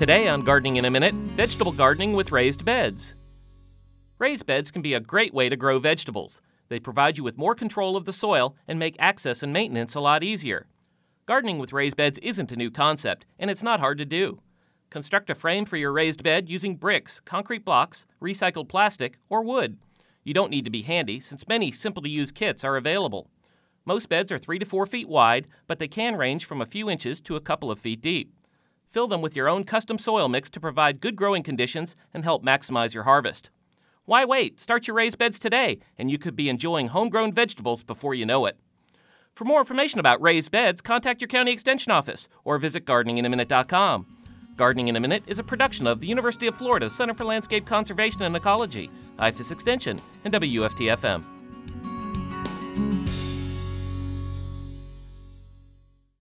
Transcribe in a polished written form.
Today on Gardening in a Minute, vegetable gardening with raised beds. Raised beds can be a great way to grow vegetables. They provide you with more control of the soil and make access and maintenance a lot easier. Gardening with raised beds isn't a new concept, and it's not hard to do. Construct a frame for your raised bed using bricks, concrete blocks, recycled plastic, or wood. You don't need to be handy, since many simple-to-use kits are available. Most beds are 3 to 4 feet wide, but they can range from a few inches to a couple of feet deep. Fill them with your own custom soil mix to provide good growing conditions and help maximize your harvest. Why wait? Start your raised beds today, and you could be enjoying homegrown vegetables before you know it. For more information about raised beds, contact your county extension office or visit gardeninginaminute.com. Gardening in a Minute is a production of the University of Florida Center for Landscape Conservation and Ecology, IFAS Extension, and WFT-FM.